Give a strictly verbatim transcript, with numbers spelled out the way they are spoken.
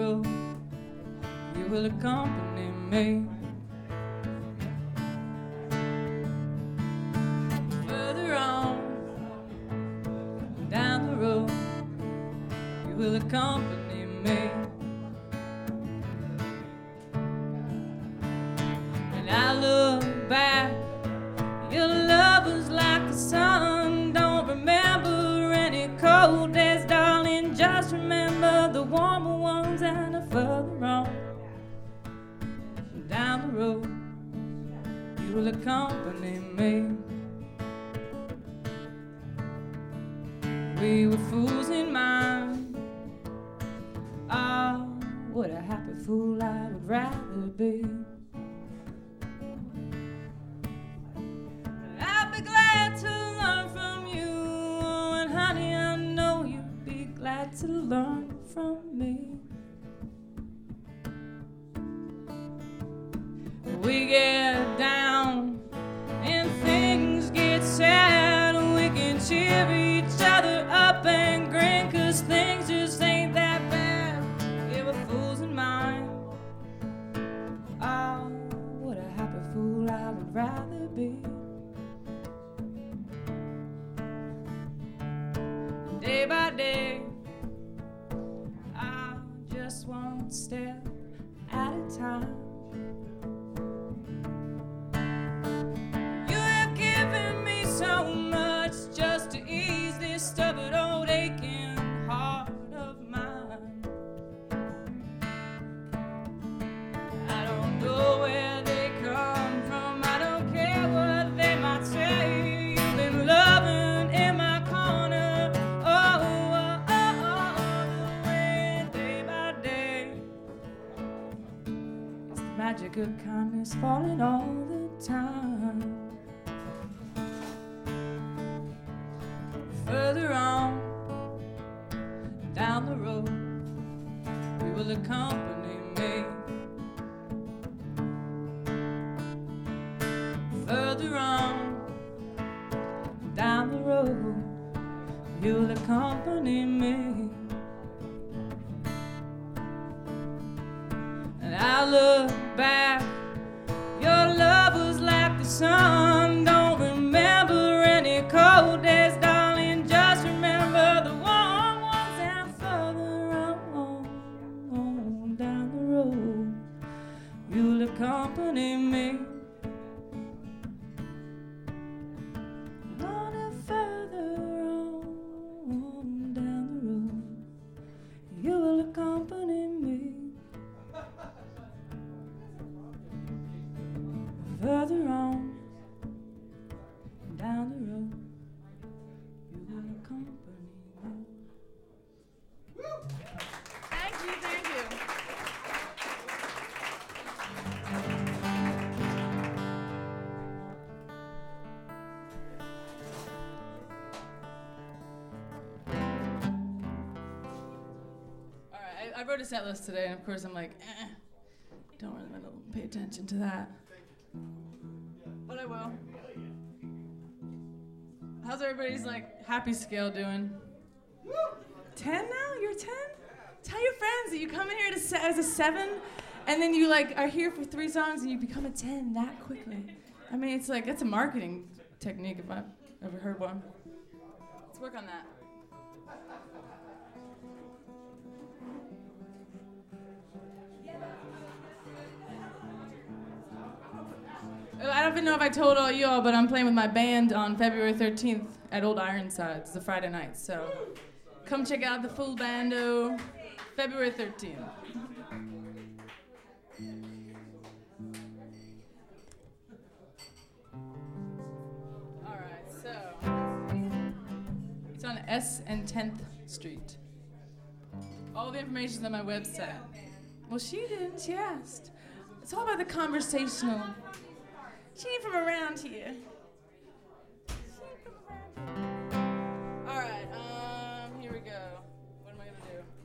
road, you will accompany me. Further on, down the road, you will accompany me. And I look back, your love was like the sun. Don't remember any cold days, darling, just remember the warmer ones. And the further on, down the road, you will accompany me. We were fools in mind. Oh, what a happy fool I would rather be. I'd be glad to learn from you, and honey, I know you'd be glad to learn from me. We get down and things get sad, we can cheer each other up and grin, 'cause things just ain't that bad. Yeah, we're fools in mind. Oh, what a happy fool I would rather be. Day by day, I just one step at a time. You have given me so much just to ease this stubborn old aching heart of mine. I don't know where they come from, I don't care what they might say. You've been loving in my corner, oh, oh, oh, oh, the way day by day. It's the magic of kindness falling all the time. Further on, down the road, you will accompany me. Further on, down the road, you will accompany me. And I look back, your love was like the sun. Don't remember any cold days, darling, just remember the warm ones. And further on, on down the road, you'll accompany me. On and further on down the road, you will accompany me. Further on, down the road, you will accompany me. Thank you, thank you. All right, I, I wrote a set list today, and of course I'm like, eh, don't really want to pay attention to that. But I will. How's everybody's like happy scale doing? ten now? You're ten? Tell your friends that you come in here to se- as a seven, and then you like are here for three songs and you become a ten that quickly. I mean, it's like that's a marketing technique if I've ever heard one. Let's work on that. I don't even know if I told all you all, but I'm playing with my band on February thirteenth at Old Ironsides. It's a Friday night, so come check out the full bando, February thirteenth. All right, so it's on S and tenth Street. All the information's on my website. Well, she didn't. She asked. It's all about the conversational. She ain't from around here.